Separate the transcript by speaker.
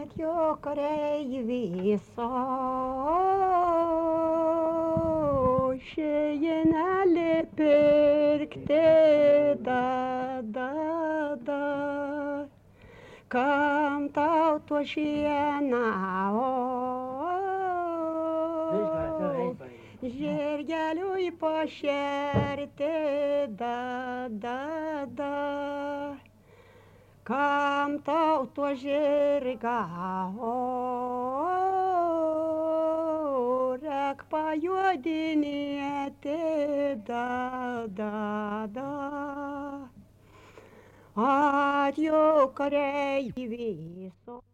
Speaker 1: jo kareiviso, šėjinelį pirkti da. Kam tau tuo šienao, žirgeliui pašerti da. Kam tau tuo žirgao, rek pajodinėti da. Atjo kareiviso.